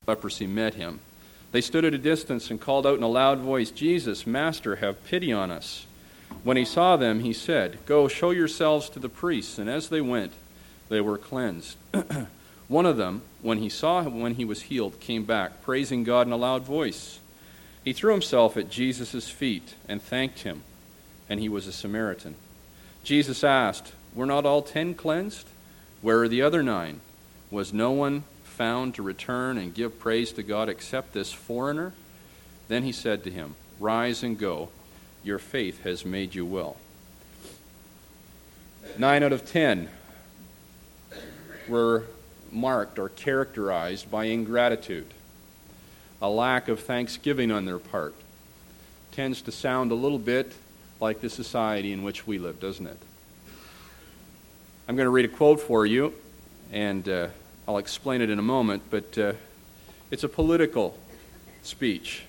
leprosy met him. They stood at a distance and called out in a loud voice, "Jesus, Master, have pity on us." When he saw them, he said, "Go, show yourselves to the priests." And as they went, they were cleansed. One of them, when he saw him when he was healed, came back, praising God in a loud voice. He threw himself at Jesus' feet and thanked him, and he was a Samaritan. Jesus asked, "Were not all 10 cleansed? Where are the other 9? Was no one found to return and give praise to God except this foreigner?" Then he said to him, "Rise and go. Your faith has made you well." 9 out of 10 were marked or characterized by ingratitude. A lack of thanksgiving on their part. Tends to sound a little bit like the society in which we live, doesn't it? I'm going to read a quote for you, and I'll explain it in a moment, but it's a political speech.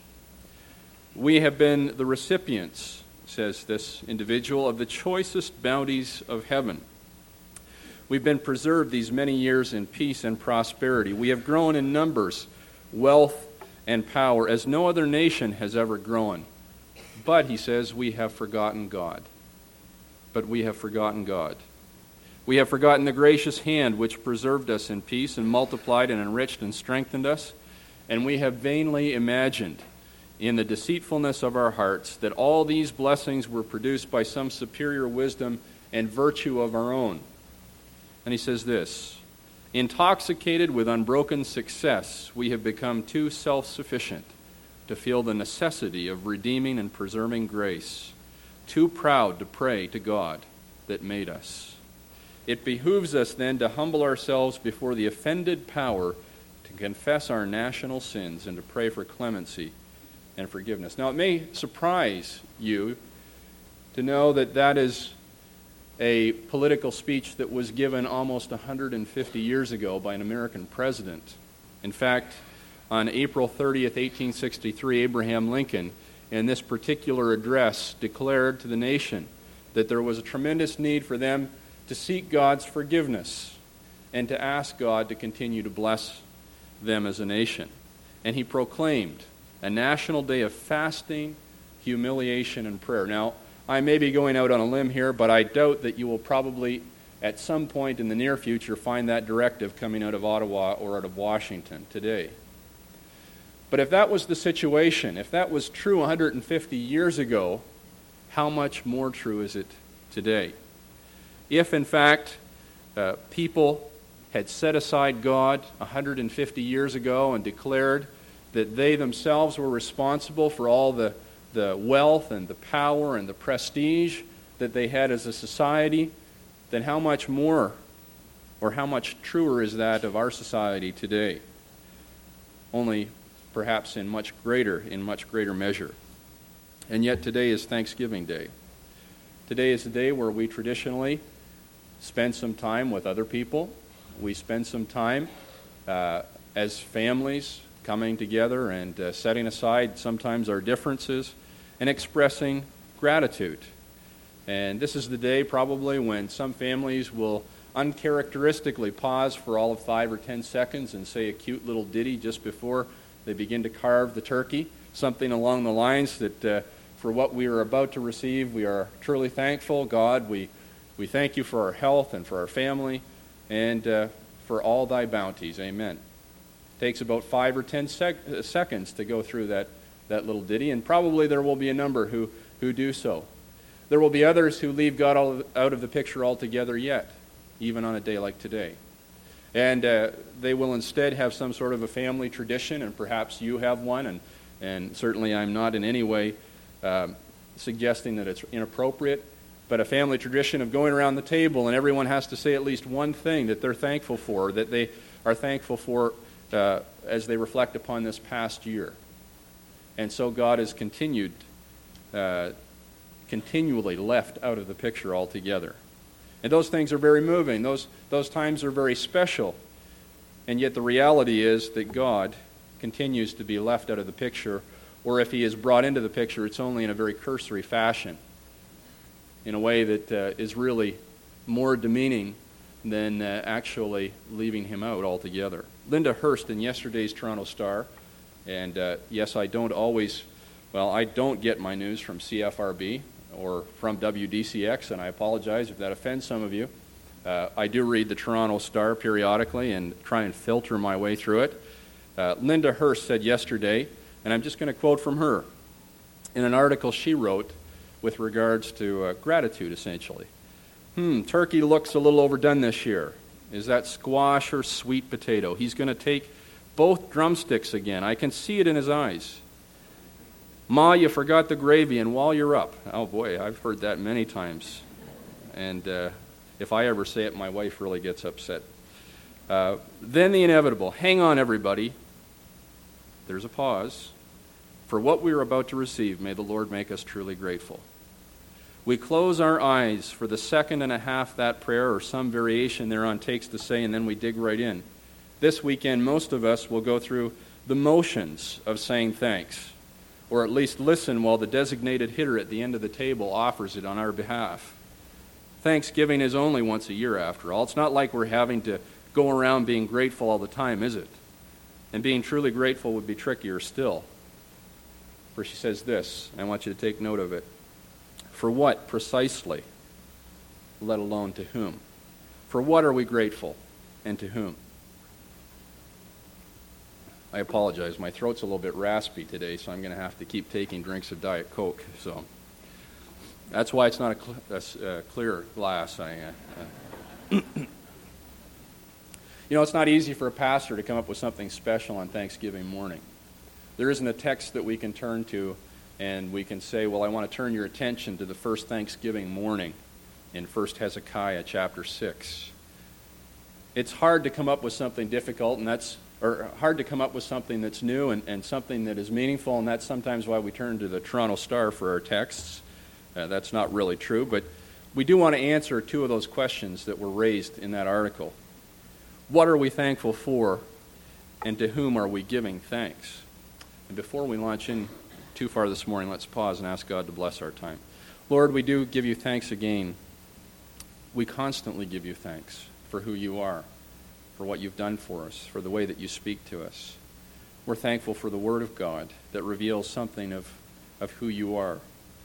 "We have been the recipients," says this individual, "of the choicest bounties of heaven. We've been preserved these many years in peace and prosperity. We have grown in numbers, wealth, and power as no other nation has ever grown. But," he says, "we have forgotten God. But we have forgotten God. We have forgotten the gracious hand which preserved us in peace and multiplied and enriched and strengthened us. And we have vainly imagined in the deceitfulness of our hearts that all these blessings were produced by some superior wisdom and virtue of our own." And he says this, "Intoxicated with unbroken success, we have become too self-sufficient to feel the necessity of redeeming and preserving grace, too proud to pray to God that made us. It behooves us then to humble ourselves before the offended power, to confess our national sins, and to pray for clemency and forgiveness." Now, it may surprise you to know that that is a political speech that was given almost 150 years ago by an American president. In fact, on April 30th, 1863, Abraham Lincoln, in this particular address, declared to the nation that there was a tremendous need for them to seek God's forgiveness and to ask God to continue to bless them as a nation. And he proclaimed a national day of fasting, humiliation, and prayer. Now, I may be going out on a limb here, but I doubt that you will probably, at some point in the near future, find that directive coming out of Ottawa or out of Washington today. But if that was the situation, if that was true 150 years ago, how much more true is it today? If, in fact, people had set aside God 150 years ago and declared that they themselves were responsible for all the wealth and the power and the prestige that they had as a society, then how much more or how much truer is that of our society today? Only perhaps in much greater measure. And yet today is Thanksgiving Day. Today is the day where we traditionally spend some time with other people. We spend some time as families coming together and setting aside sometimes our differences and expressing gratitude. And this is the day probably when some families will uncharacteristically pause for all of 5 or 10 seconds and say a cute little ditty just before they begin to carve the turkey, something along the lines that for what we are about to receive, we are truly thankful. God, we thank you for our health and for our family and for all thy bounties. Amen. It takes about 5 or 10 seconds to go through that little ditty, and probably there will be a number who do so. There will be others who leave God out of the picture altogether yet, even on a day like today. And they will instead have some sort of a family tradition, and perhaps you have one, and certainly I'm not in any way suggesting that it's inappropriate, but a family tradition of going around the table and everyone has to say at least one thing that they're thankful for, that they are thankful for as they reflect upon this past year. And so God has continually left out of the picture altogether. And those things are very moving. Those times are very special. And yet the reality is that God continues to be left out of the picture, or if he is brought into the picture, it's only in a very cursory fashion, in a way that is really more demeaning than actually leaving him out altogether. Linda Hurst in yesterday's Toronto Star, and yes, I don't get my news from CFRB or from WDCX, and I apologize if that offends some of you. I do read the Toronto Star periodically and try and filter my way through it. Linda Hurst said yesterday, and I'm just going to quote from her, in an article she wrote with regards to gratitude, essentially. Turkey looks a little overdone this year. Is that squash or sweet potato? He's going to take both drumsticks again. I can see it in his eyes. Ma, you forgot the gravy, and while you're up. Oh boy, I've heard that many times. And if I ever say it, my wife really gets upset. Then the inevitable. Hang on, everybody. There's a pause. For what we are about to receive, may the Lord make us truly grateful. We close our eyes for the second and a half that prayer or some variation thereon takes to say, and then we dig right in. This weekend, most of us will go through the motions of saying thanks, or at least listen while the designated hitter at the end of the table offers it on our behalf. Thanksgiving is only once a year, after all. It's not like we're having to go around being grateful all the time, is it? And being truly grateful would be trickier still. For she says this, I want you to take note of it. For what precisely, let alone to whom? For what are we grateful, and to whom? I apologize. My throat's a little bit raspy today, so I'm going to have to keep taking drinks of Diet Coke. So that's why it's not a clear glass. It's not easy for a pastor to come up with something special on Thanksgiving morning. There isn't a text that we can turn to and we can say, well, I want to turn your attention to the first Thanksgiving morning in 1 Hezekiah chapter 6. It's hard to come up with something difficult, or hard to come up with something that's new and something that is meaningful, and that's sometimes why we turn to the Toronto Star for our texts. That's not really true, but we do want to answer two of those questions that were raised in that article. What are we thankful for, and to whom are we giving thanks? And before we launch in too far this morning, let's pause and ask God to bless our time. Lord, we do give you thanks again. We constantly give you thanks for who you are, for what you've done for us, for the way that you speak to us. We're thankful for the Word of God that reveals something of who you are.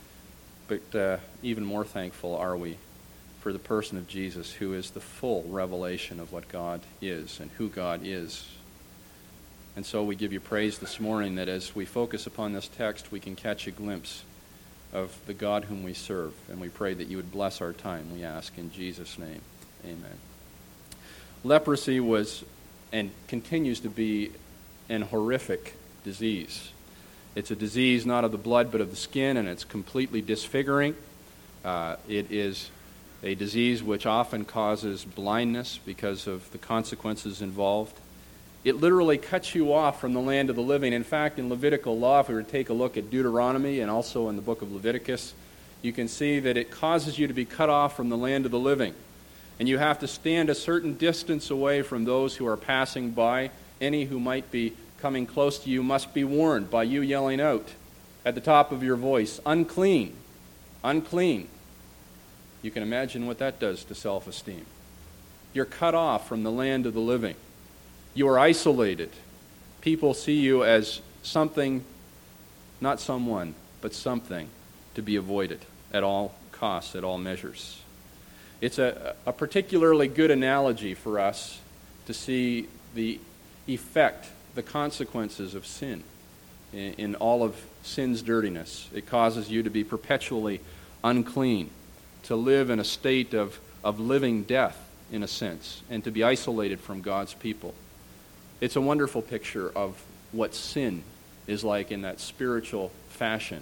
But even more thankful are we for the person of Jesus, who is the full revelation of what God is and who God is. And so we give you praise this morning that as we focus upon this text, we can catch a glimpse of the God whom we serve. And we pray that you would bless our time, we ask in Jesus' name. Amen. Leprosy was and continues to be an horrific disease. It's a disease not of the blood but of the skin, and it's completely disfiguring. It is a disease which often causes blindness because of the consequences involved. It literally cuts you off from the land of the living. In fact, in Levitical law, if we were to take a look at Deuteronomy and also in the book of Leviticus, you can see that it causes you to be cut off from the land of the living. And you have to stand a certain distance away from those who are passing by. Any who might be coming close to you must be warned by you yelling out at the top of your voice, unclean, unclean. You can imagine what that does to self-esteem. You're cut off from the land of the living. You are isolated. People see you as something, not someone, but something to be avoided at all costs, at all measures. It's a particularly good analogy for us to see the effect, the consequences of sin in all of sin's dirtiness. It causes you to be perpetually unclean, to live in a state of living death, in a sense, and to be isolated from God's people. It's a wonderful picture of what sin is like in that spiritual fashion.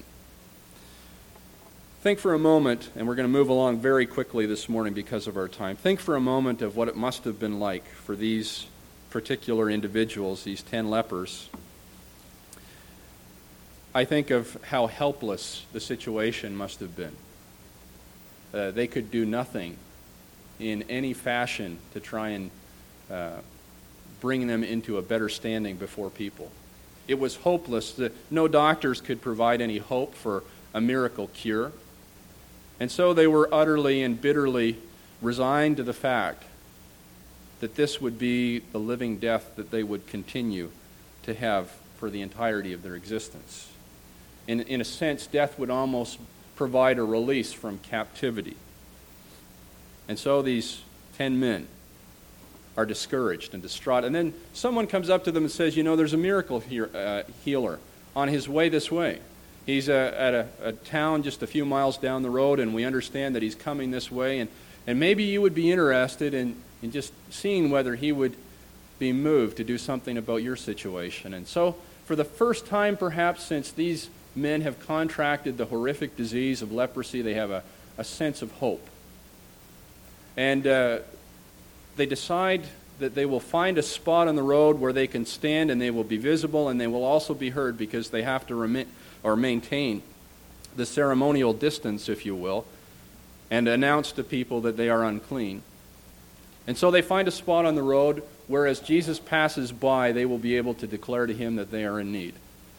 Think for a moment, and we're going to move along very quickly this morning because of our time. Think for a moment of what it must have been like for these particular individuals, these 10 lepers. I think of how helpless the situation must have been. They could do nothing in any fashion to try and bring them into a better standing before people. It was hopeless. No doctors could provide any hope for a miracle cure. And so they were utterly and bitterly resigned to the fact that this would be the living death that they would continue to have for the entirety of their existence. In a sense, death would almost provide a release from captivity. And so these 10 men are discouraged and distraught. And then someone comes up to them and says, there's a miracle healer on his way this way. He's at a town just a few miles down the road, and we understand that he's coming this way. And maybe you would be interested in just seeing whether he would be moved to do something about your situation. And so, for the first time perhaps since these men have contracted the horrific disease of leprosy, they have a sense of hope. And they decide that they will find a spot on the road where they can stand and they will be visible and they will also be heard, because they have to maintain the ceremonial distance, if you will, and announce to people that they are unclean. And so they find a spot on the road where, as Jesus passes by, they will be able to declare to him that they are in need.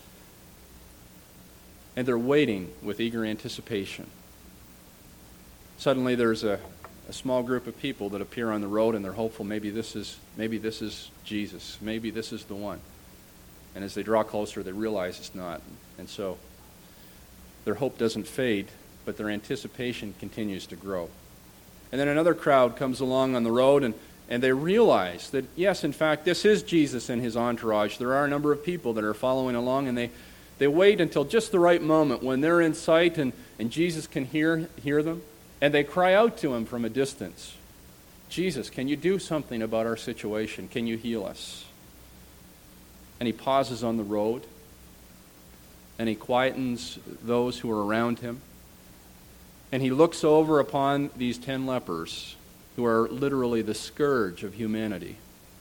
And they're waiting with eager anticipation. Suddenly there's a small group of people that appear on the road, and they're hopeful maybe this is Jesus. Maybe this is the one. And as they draw closer, they realize it's not. And so their hope doesn't fade, but their anticipation continues to grow. And then another crowd comes along on the road, and they realize that, yes, in fact, this is Jesus and his entourage. There are a number of people that are following along, and they wait until just the right moment when they're in sight and Jesus can hear them. And they cry out to him from a distance, Jesus, can you do something about our situation? Can you heal us? And he pauses on the road, and he quietens those who are around him. And he looks over upon these 10 lepers, who are literally the scourge of humanity.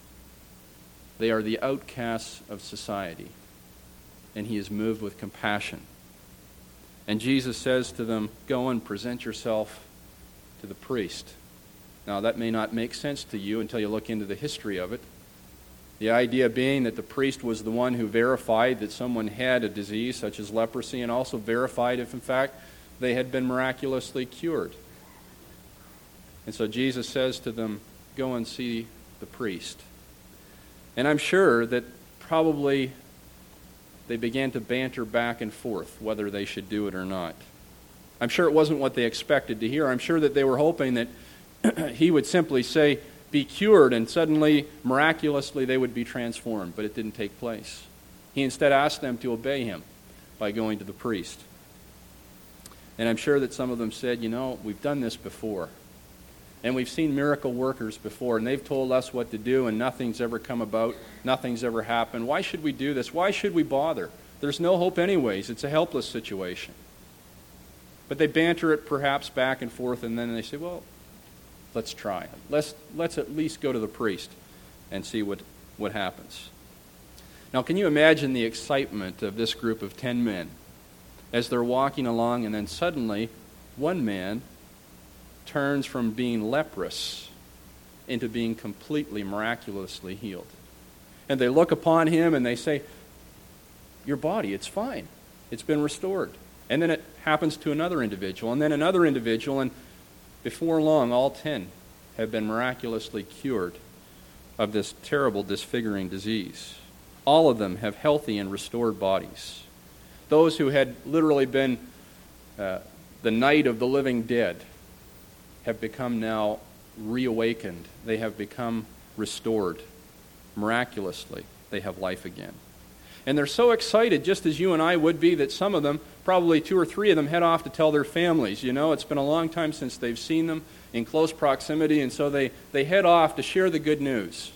They are the outcasts of society. And he is moved with compassion. And Jesus says to them, go and present yourself to the priest. Now, that may not make sense to you until you look into the history of it. The idea being that the priest was the one who verified that someone had a disease such as leprosy, and also verified if, in fact, they had been miraculously cured. And so Jesus says to them, go and see the priest. And I'm sure that probably they began to banter back and forth whether they should do it or not. I'm sure it wasn't what they expected to hear. I'm sure that they were hoping that he would simply say, be cured, and suddenly, miraculously, they would be transformed. But it didn't take place. He instead asked them to obey him by going to the priest. And I'm sure that some of them said, we've done this before. And we've seen miracle workers before, and they've told us what to do, and nothing's ever come about, nothing's ever happened. Why should we do this? Why should we bother? There's no hope anyways. It's a helpless situation. But they banter it perhaps back and forth, and then they say, well, let's try. Let's at least go to the priest and see what happens. Now, can you imagine the excitement of this group of 10 men as they're walking along, and then suddenly one man turns from being leprous into being completely miraculously healed. And they look upon him and they say, your body, it's fine. It's been restored. And then it happens to another individual, and then another individual, and before long, all 10 have been miraculously cured of this terrible, disfiguring disease. All of them have healthy and restored bodies. Those who had literally been the night of the living dead have become now reawakened. They have become restored. Miraculously, they have life again. And they're so excited, just as you and I would be, that some of them, probably 2 or 3 of them, head off to tell their families. It's been a long time since they've seen them in close proximity, and so they head off to share the good news.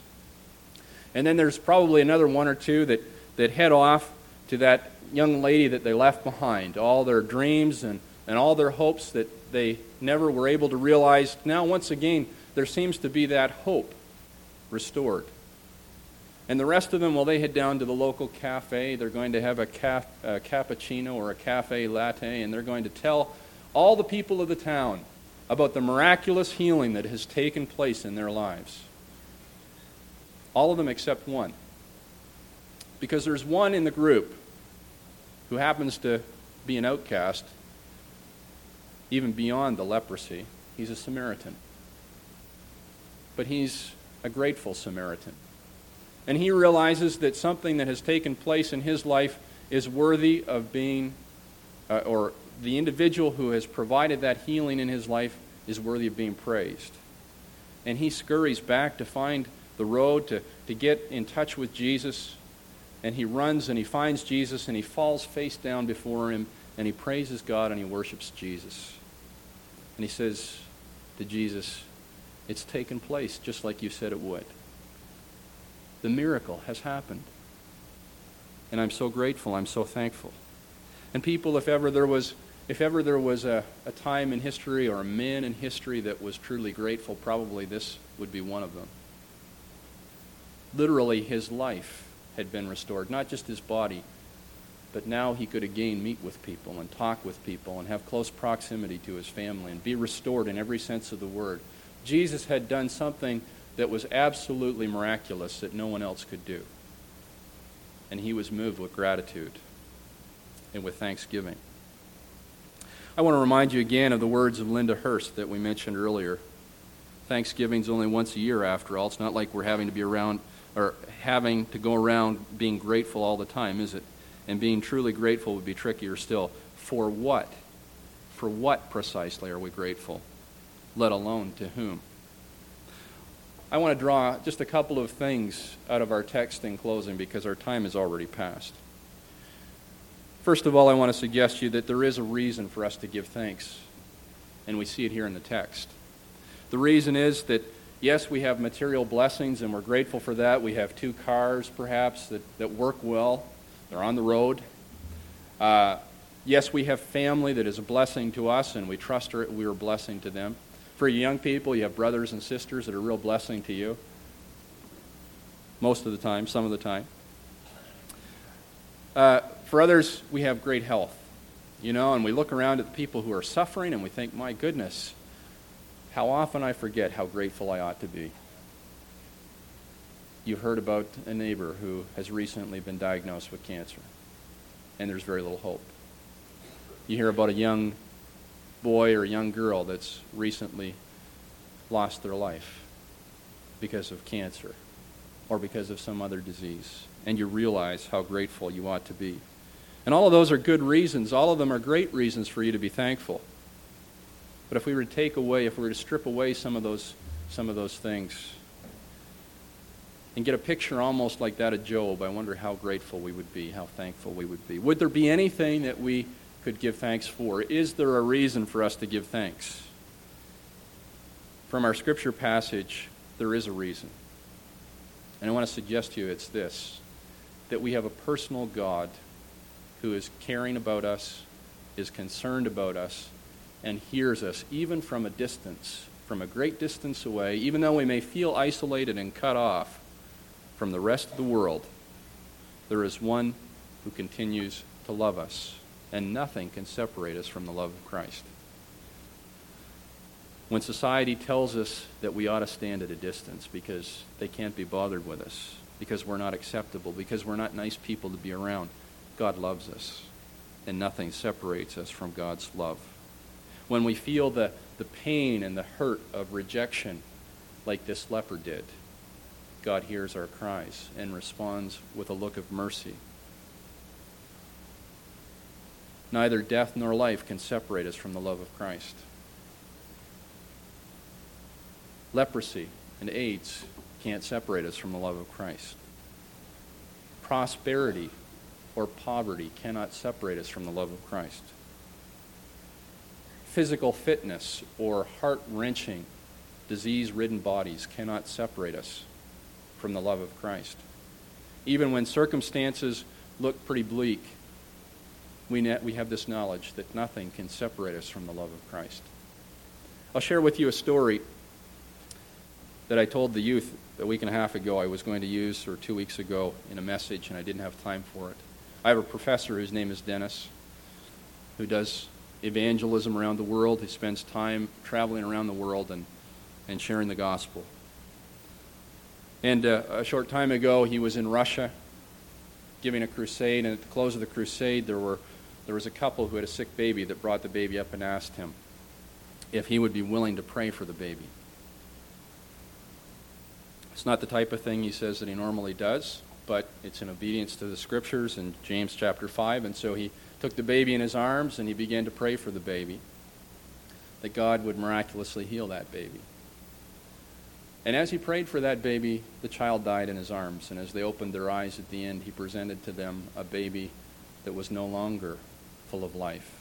And then there's probably another 1 or 2 that head off to that young lady that they left behind. All their dreams and all their hopes that they never were able to realize. Now, once again, there seems to be that hope restored. And the rest of them, well, they head down to the local cafe. They're going to have a cappuccino or a cafe latte, and they're going to tell all the people of the town about the miraculous healing that has taken place in their lives. All of them except one. Because there's one in the group who happens to be an outcast, even beyond the leprosy. He's a Samaritan. But he's a grateful Samaritan. And he realizes that something that has taken place in his life is worthy of being, or the individual who has provided that healing in his life is worthy of being praised. And he scurries back to find the road, to get in touch with Jesus. And he runs and he finds Jesus and he falls face down before him and he praises God and he worships Jesus. And he says to Jesus, "It's taken place just like you said it would. The miracle has happened. And I'm so grateful, I'm so thankful." And people, if ever there was a time in history or a man in history that was truly grateful, probably this would be one of them. Literally, his life had been restored, not just his body, but now he could again meet with people and talk with people and have close proximity to his family and be restored in every sense of the word. Jesus had done something that was absolutely miraculous that no one else could do. And he was moved with gratitude and with thanksgiving. I want to remind you again of the words of Linda Hurst that we mentioned earlier. Thanksgiving's only once a year after all. It's not like we're having to be around or having to go around being grateful all the time, is it? And being truly grateful would be trickier still. For what? For what precisely are we grateful? Let alone to whom? I want to draw just a couple of things out of our text in closing because our time is already passed. First of all, I want to suggest to you that there is a reason for us to give thanks, and we see it here in the text. The reason is that, yes, we have material blessings, and we're grateful for that. We have 2 cars, perhaps, that work well. They're on the road. Yes, we have family that is a blessing to us, and we trust we are a blessing to them. For you young people, you have brothers and sisters that are a real blessing to you. Most of the time, some of the time. For others, we have great health. And we look around at the people who are suffering, and we think, my goodness, how often I forget how grateful I ought to be. You've heard about a neighbor who has recently been diagnosed with cancer, and there's very little hope. You hear about a young boy or a young girl that's recently lost their life because of cancer or because of some other disease, and you realize how grateful you ought to be. And all of those are good reasons. All of them are great reasons for you to be thankful. But if we were to strip away some of those things and get a picture almost like that of Job, I wonder how grateful we would be, how thankful we would be. Would there be anything that we could give thanks for? Is there a reason for us to give thanks? From our scripture passage, there is a reason. And I want to suggest to you it's this, that we have a personal God who is caring about us, is concerned about us, and hears us even from a distance, from a great distance away, even though we may feel isolated and cut off from the rest of the world. There is one who continues to love us, and nothing can separate us from the love of Christ. When society tells us that we ought to stand at a distance because they can't be bothered with us, because we're not acceptable, because we're not nice people to be around, God loves us, and nothing separates us from God's love. When we feel the pain and the hurt of rejection like this leper did, God hears our cries and responds with a look of mercy. Neither death nor life can separate us from the love of Christ. Leprosy and AIDS can't separate us from the love of Christ. Prosperity or poverty cannot separate us from the love of Christ. Physical fitness or heart-wrenching, disease-ridden bodies cannot separate us from the love of Christ. Even when circumstances look pretty bleak, we have this knowledge that nothing can separate us from the love of Christ. I'll share with you a story that I told the youth a week and a half ago I was going to use, or 2 weeks ago, in a message, and I didn't have time for it. I have a professor whose name is Dennis, who does evangelism around the world. He spends time traveling around the world and sharing the gospel. And a short time ago, he was in Russia giving a crusade, and at the close of the crusade, there was a couple who had a sick baby that brought the baby up and asked him if he would be willing to pray for the baby. It's not the type of thing he says that he normally does, but it's in obedience to the Scriptures in James chapter 5. And so he took the baby in his arms and he began to pray for the baby, that God would miraculously heal that baby. And as he prayed for that baby, the child died in his arms. And as they opened their eyes at the end, he presented to them a baby that was no longer full of life.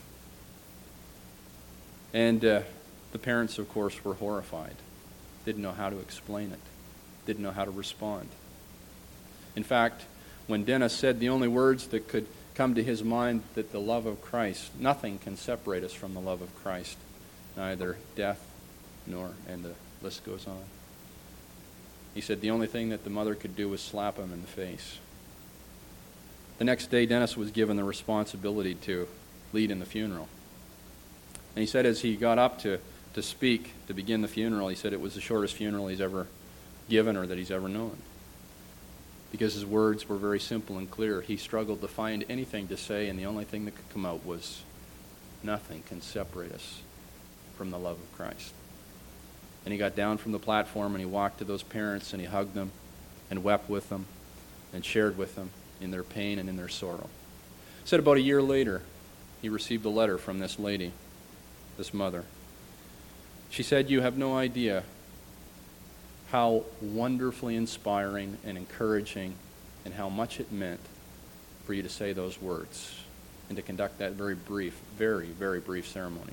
And the parents, of course, were horrified. Didn't know how to explain it. Didn't know how to respond. In fact, when Dennis said the only words that could come to his mind, that the love of Christ, nothing can separate us from the love of Christ, neither death nor, and the list goes on. He said the only thing that the mother could do was slap him in the face. The next day, Dennis was given the responsibility to lead in the funeral. And he said as he got up to speak, to begin the funeral, he said it was the shortest funeral he's ever given or that he's ever known. Because his words were very simple and clear. He struggled to find anything to say, and the only thing that could come out was, nothing can separate us from the love of Christ. And he got down from the platform and he walked to those parents and he hugged them and wept with them and shared with them in their pain and in their sorrow. He said about a year later, he received a letter from this lady, this mother. She said, "You have no idea how wonderfully inspiring and encouraging and how much it meant for you to say those words and to conduct that very, very brief ceremony."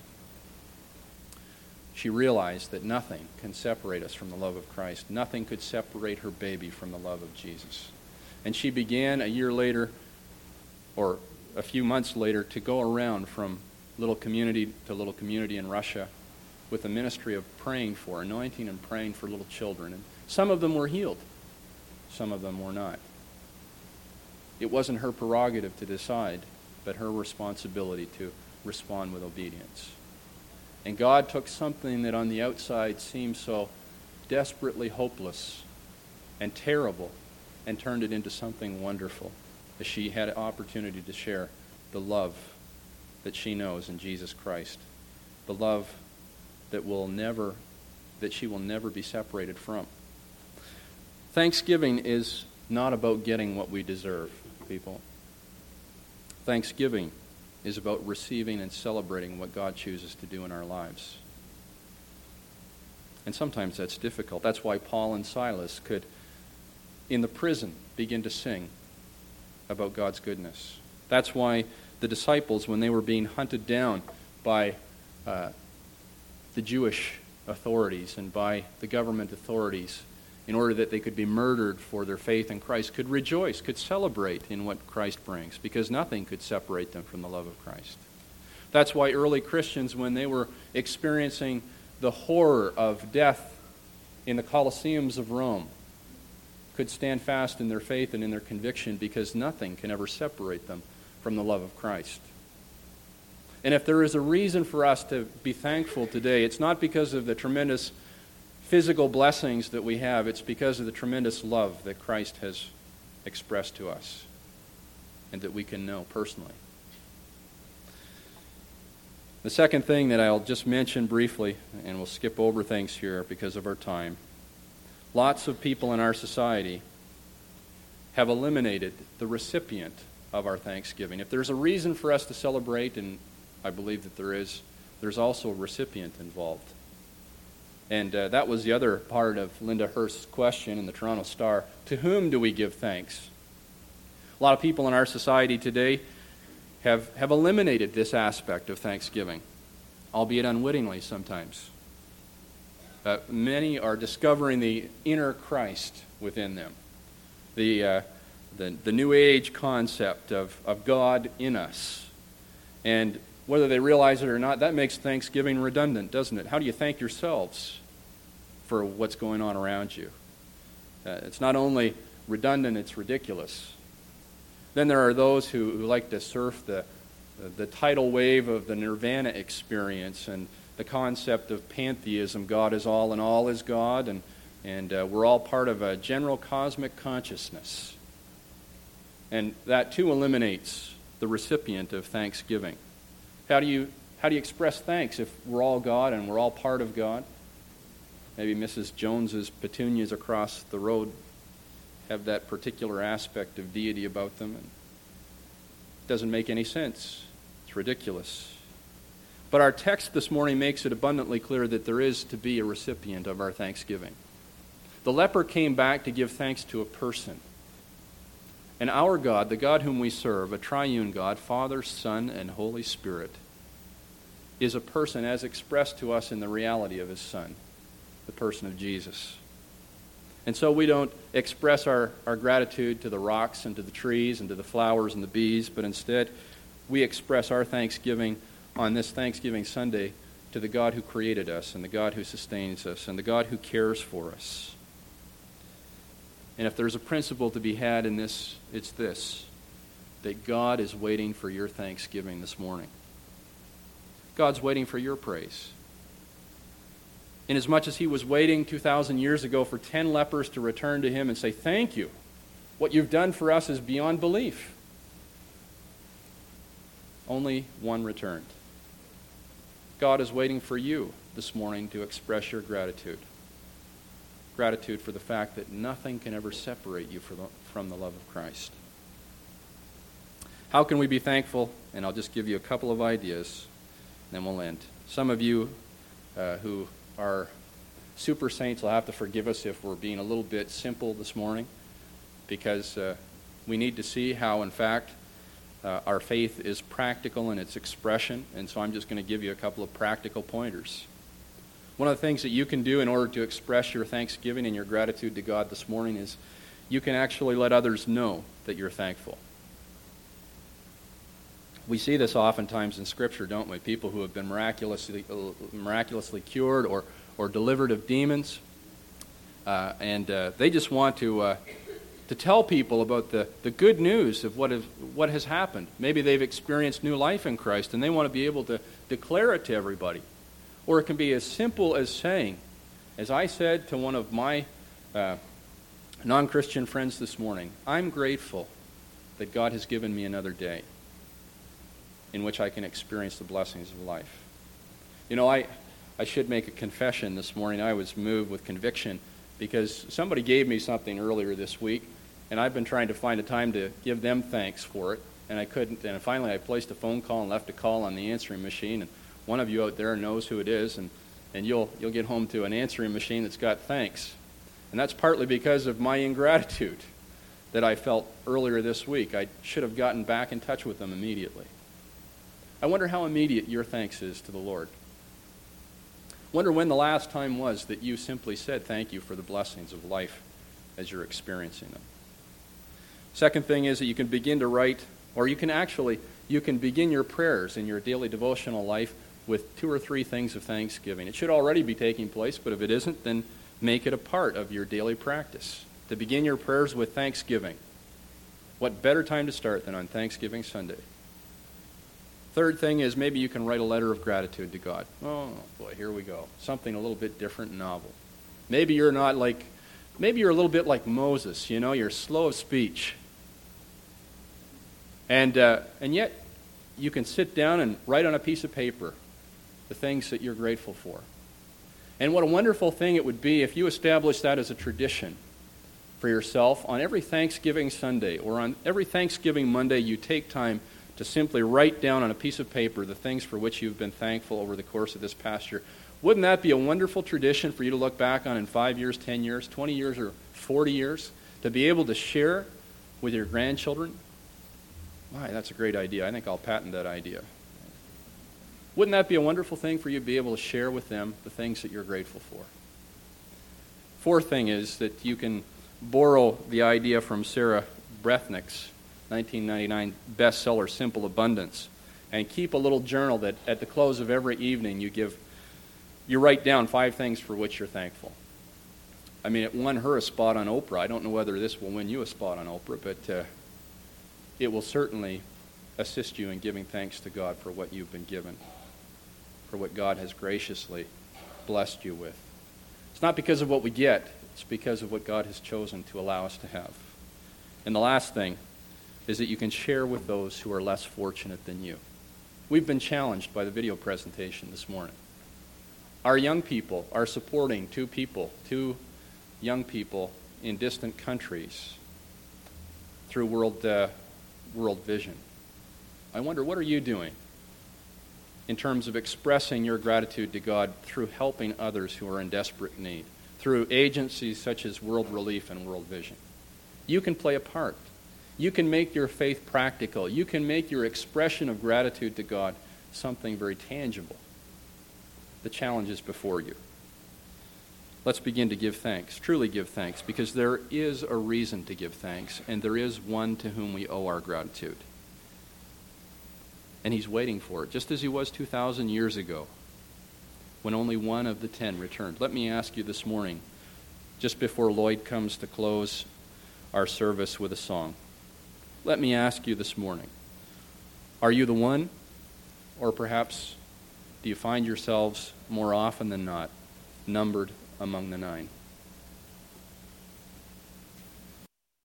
She realized that nothing can separate us from the love of Christ. Nothing could separate her baby from the love of Jesus. And she began a year later, or a few months later, to go around from little community to little community in Russia with a ministry of praying for, anointing and praying for little children. And some of them were healed. Some of them were not. It wasn't her prerogative to decide, but her responsibility to respond with obedience. And God took something that on the outside seemed so desperately hopeless and terrible and turned it into something wonderful as she had an opportunity to share the love that she knows in Jesus Christ, the love that she will never be separated from. Thanksgiving is not about getting what we deserve, people. Thanksgiving is about receiving and celebrating what God chooses to do in our lives. And sometimes that's difficult. That's why Paul and Silas could, in the prison, begin to sing about God's goodness. That's why the disciples, when they were being hunted down by the Jewish authorities and by the government authorities in order that they could be murdered for their faith in Christ, could rejoice, could celebrate in what Christ brings, because nothing could separate them from the love of Christ. That's why early Christians, when they were experiencing the horror of death in the Colosseums of Rome, could stand fast in their faith and in their conviction, because nothing can ever separate them from the love of Christ. And if there is a reason for us to be thankful today, it's not because of the tremendous physical blessings that we have. It's because of the tremendous love that Christ has expressed to us and that we can know personally. The second thing that I'll just mention briefly, and we'll skip over things here because of our time. Lots of people in our society have eliminated the recipient of our Thanksgiving. If there's a reason for us to celebrate, and I believe that there is, there's also a recipient involved. And that was the other part of Linda Hurst's question in the Toronto Star. To whom do we give thanks? A lot of people in our society today have eliminated this aspect of Thanksgiving, albeit unwittingly sometimes. Many are discovering the inner Christ within them, the New Age concept of God in us. And whether they realize it or not, that makes Thanksgiving redundant, doesn't it? How do you thank yourselves for what's going on around you? It's not only redundant, it's ridiculous. Then there are those who like to surf the tidal wave of the Nirvana experience and the concept of pantheism. God is all and all is God, and we're all part of a general cosmic consciousness. And that too eliminates the recipient of Thanksgiving. How do you express thanks if we're all God and we're all part of God? Maybe Mrs. Jones's petunias across the road have that particular aspect of deity about them. And it doesn't make any sense. It's ridiculous. But our text this morning makes it abundantly clear that there is to be a recipient of our thanksgiving. The leper came back to give thanks to a person. And our God, the God whom we serve, a triune God, Father, Son, and Holy Spirit, is a person as expressed to us in the reality of his Son, the person of Jesus. And so we don't express our gratitude to the rocks and to the trees and to the flowers and the bees, but instead we express our thanksgiving on this Thanksgiving Sunday to the God who created us and the God who sustains us and the God who cares for us. And if there's a principle to be had in this, it's this, that God is waiting for your thanksgiving this morning. God's waiting for your praise. Inasmuch as he was waiting 2,000 years ago for 10 lepers to return to him and say, "Thank you. What you've done for us is beyond belief." Only one returned. God is waiting for you this morning to express your gratitude. Gratitude for the fact that nothing can ever separate you from the love of Christ. How can we be thankful? And I'll just give you a couple of ideas, and then we'll end. Some of you who are super saints will have to forgive us if we're being a little bit simple this morning, because we need to see how, in fact, our faith is practical in its expression, and so I'm just going to give you a couple of practical pointers. One of the things that you can do in order to express your thanksgiving and your gratitude to God this morning is you can actually let others know that you're thankful. We see this oftentimes in Scripture, don't we? People who have been miraculously cured or delivered of demons, and they just want to tell people about the good news of what has happened. Maybe they've experienced new life in Christ, and they want to be able to declare it to everybody. Or it can be as simple as saying, as I said to one of my non-Christian friends this morning, "I'm grateful that God has given me another day in which I can experience the blessings of life." You know, I should make a confession this morning. I was moved with conviction because somebody gave me something earlier this week, and I've been trying to find a time to give them thanks for it, and I couldn't. And finally I placed a phone call and left a call on the answering machine, and one of you out there knows who it is, and you'll get home to an answering machine that's got thanks. And that's partly because of my ingratitude that I felt earlier this week. I should have gotten back in touch with them immediately. I wonder how immediate your thanks is to the Lord. Wonder when the last time was that you simply said thank you for the blessings of life as you're experiencing them. Second thing is that you can begin to write, or you can begin your prayers in your daily devotional life with 2 or 3 things of thanksgiving. It should already be taking place, but if it isn't, then make it a part of your daily practice. To begin your prayers with thanksgiving. What better time to start than on Thanksgiving Sunday? Third thing is maybe you can write a letter of gratitude to God. Oh boy, here we go. Something a little bit different and novel. Maybe you're a little bit like Moses, you know, you're slow of speech. And yet you can sit down and write on a piece of paper the things that you're grateful for. And what a wonderful thing it would be if you established that as a tradition for yourself. On every Thanksgiving Sunday or on every Thanksgiving Monday, you take time to simply write down on a piece of paper the things for which you've been thankful over the course of this past year. Wouldn't that be a wonderful tradition for you to look back on in 5 years, 10 years, 20 years, or 40 years, to be able to share with your grandchildren? Why, that's a great idea. I think I'll patent that idea. Wouldn't that be a wonderful thing for you to be able to share with them the things that you're grateful for? Fourth thing is that you can borrow the idea from Sarah Brethnick's 1999 bestseller, Simple Abundance, and keep a little journal that at the close of every evening you write down 5 things for which you're thankful. I mean, it won her a spot on Oprah. I don't know whether this will win you a spot on Oprah, but it will certainly assist you in giving thanks to God for what you've been given, for what God has graciously blessed you with. It's not because of what we get, it's because of what God has chosen to allow us to have. And the last thing is that you can share with those who are less fortunate than you. We've been challenged by the video presentation this morning. Our young people are supporting two young people in distant countries through World Vision. I wonder, what are you doing in terms of expressing your gratitude to God through helping others who are in desperate need, through agencies such as World Relief and World Vision? You can play a part. You can make your faith practical. You can make your expression of gratitude to God something very tangible. The challenge is before you. Let's begin to give thanks, truly give thanks, because there is a reason to give thanks, and there is one to whom we owe our gratitude. And he's waiting for it, just as he was 2,000 years ago, when only one of the 10 returned. Let me ask you this morning, just before Lloyd comes to close our service with a song, let me ask you this morning, are you the one, or perhaps do you find yourselves more often than not numbered among the 9?